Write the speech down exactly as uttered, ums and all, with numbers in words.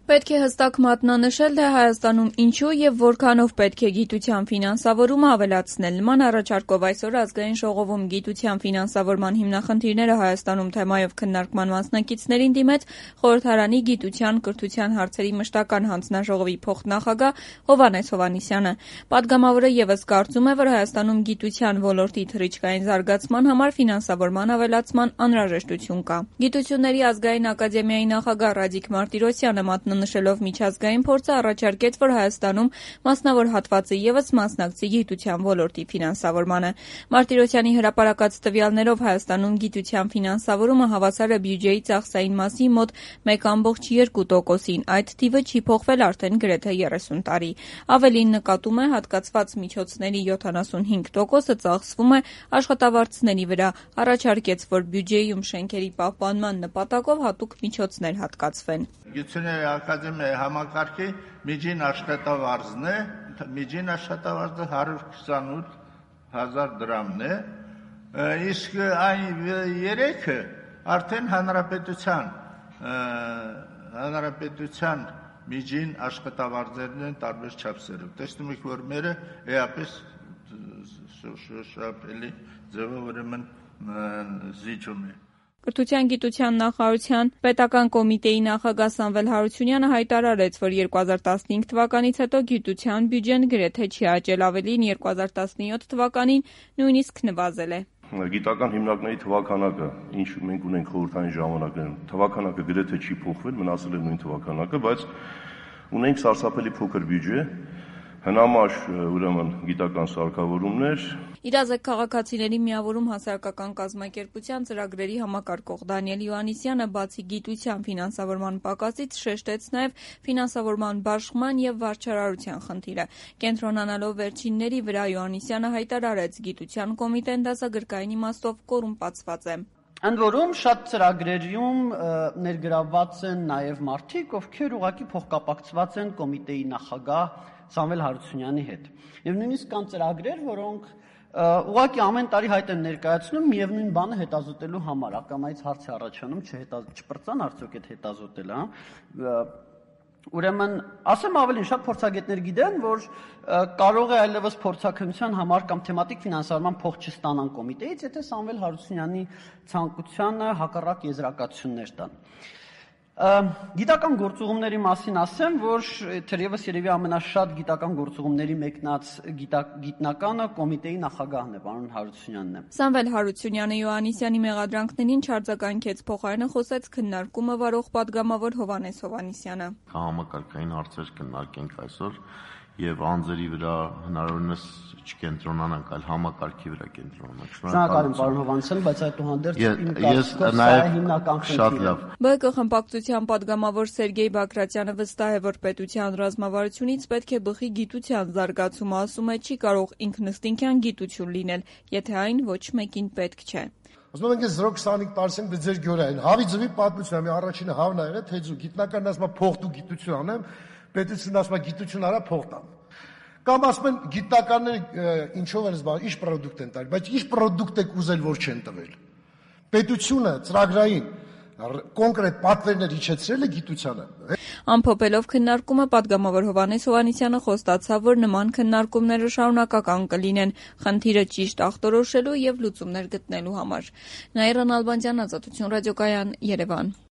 Պետք է հստակ մատնանշել, թե Հայաստանում ինչու եւ որքանով պետք է գիտության ֆինանսավորումը ավելացնել։ Նման առաջարկով այսօր Ազգային ժողովում գիտության ֆինանսավորման հիմնախնդիրները Հայաստանում թեմայով քննարկման մասնակիցներին դիմեց Խորհրդարանի գիտության, կրթության հարցերի մշտական հանձնաժողովի փոխնախագահ Հովհաննես Հովհաննիսյանը։ Պատգամավորը եւս կարծում է, որ Հայաստանում գիտության ոլորտի թռիչքային զարգացման համար ֆինանսավորման ավելացման անհրաժեշտություն կա։ Գիտությունների ազգային ակադեմիայի նախագահ Ռադիկ Մարտիրոսյանը մատնանշելով միջազգային փորձը առաջարկեց, որ Հայաստանում մասնավոր հատվածը եւս մասնակցի գիտության ոլորտի ֆինանսավորմանը։ Մարտիրոսյանի հրապարակած տվյալներով Հայաստանում գիտության ֆինանսավորումը հավասար է բյուջեի ծախսային մասի մոտ մեկ կόμկոմ երկու տոկոսին, այդ թիվը չի փոխվել արդեն գրեթե երեսուն տարի։ Ավելին նկատում է, հատկացված միջոցների յոթանասունհինգ տոկոսը ծախսվում է աշխատավարձների վրա, առաջարկեց, որ բյուջեում շենքերի պահպանման նպատակով հատուկ միջոցներ հատկացվեն։ Գիտությունների ակադեմիայի համակարգի միջին աշխատավարձն է, միջին աշխատավարձը հարյուր քսանութ հազար դրամն է, իսկ այն երեքը արդեն հանրապետության հանրապետության միջին աշխատավարձերն են տարբեր չափսերով։ Տեսնում եք, որ մերը էապես շոշափելի ձևով ուրեմն զիջում է։ Կրթության գիտության նախարարության պետական կոմիտեի նախագահ Սամվել Հարությունյանը հայտարարեց, որ երկու հազար տասնհինգ թվականից հետո գիտության բյուջեն գրեթե չի աճել, ավելին երկու հազար տասնյոթ թվականին նույնիսկ նվազել է։ Գիտական հիմնարկների թվականակը, ինչ մենք ունենք խորհրդային ժամանակներում, թվականակը գրեթե չի փոխվել, մնացել է նույն թվականակը, բայց ունենք սարսափելի փոքր բյուջե, հնամաշ ուրեմն գիտական սարքավորումներ։ Իրազեկ քաղաքացիների միավորում հասարակական կազմակերպության ծրագրերի համակարգող Դանիել Յոհաննիսյանը բացի գիտության ֆինանսավորման պակասից շեշտեց նաև ֆինանսավորման բաշխման եւ վարչարարության խնդիրը։ Կենտրոնանալով վերջինների վրա Յոհաննիսյանը հայտարարեց, գիտության կոմիտեն դասագրքային իմաստով կոռումպացված է։ Ընդ որում շատ ծրագրերում ներգրավված են նաև մարդիկ, ովքեր ուղղակի փոխկապակցված են կոմիտեի նախագահ Սամվել Հարությունյանի հետ։ Եվ նույնիսկ կան ծրագրեր, որոնք ուղղակի ամեն տարի հայտ են ներկայացնում միևնույն բանը հետազոտելու համար, ակամայից հարց է առաջանում, չպրծան արդյոք այդ հետազոտելը, հա։ Ուրեմն, ասեմ ավելին, շատ փորձագետներ գիտեն, որ կարող է այլևս փորձաքննության համար կամ թեմատիկ ֆինանսավորման փող չստանան կոմիտեից, եթե Սամվել Հարությունյանի ցանկությանը հակառակ եզրակացություններ տան։ Գիտական գործուղումների մասին ասեմ, որ թերևս երևի ամենաշատ գիտական գործուղումների մեկնած գիտնականը կոմիտեի նախագահն է, պարոն Հարությունյանն է։ Սամվել Հարությունյանը Յոհաննիսյանի մեղադրանքներին չարձագանքեց, փոխարենը խոսեց քննարկումը վարող պատգամավոր Հովհաննես Հովհաննիսյանը։ Համակարգային հարցեր կնարկենք այսօր եւ անձերի վրա հնարավորինս չկենտրոնանանք, այլ համակարգի վրա կենտրոնանանք։ Շնորհակալ եմ, պարոն Հովհաննիսյան, բայց այդուհանդերձ իմ կարծիքով սա է հիմնական խնդիրը։ ԲՀԿ խմբակցության պատգամավոր Սերգեյ Բագրատյանը վստահ է, որ պետության ռազմավարությունից պետք է բխի գիտության զարգացումը, ասում է, չի կարող ինքնըստինքյան գիտություն լինել, եթե այն ոչ մեկին պետք չէ։ Ասում ենք զրո քսանհինգ տարսենք դե ձեր գյորային։ Հավի ձվի պատմություն, ամի առաջինը հավն ա եղել, թե ձու գիտնականն ասում է փող դու գիտություն անեմ, պետությունն ասում է գիտություն արա փող տամ։ Կամ ասում են գիտնականները ինչով են զբաղվում, ինչ պրոդուկտ են տալի, բայց ինչ պրոդուկտ եք ուզել, որ չեն տվել։ Պետությունը ծրագրային կոնկրետ պատվերներ իջեցրել է գիտությանը։ Ամփոփելով քննարկումը պատգամավոր Հովհաննես Հովհաննիսյանը խոստացավ, որ նման քննարկումները շարունակական կլինեն, խնդիրը ճիշտ ախտորոշելու եւ լուծումներ գտնելու համար։ Նաիրա Նալբանդյան, Ազատություն ռադիոկայան, Երևան։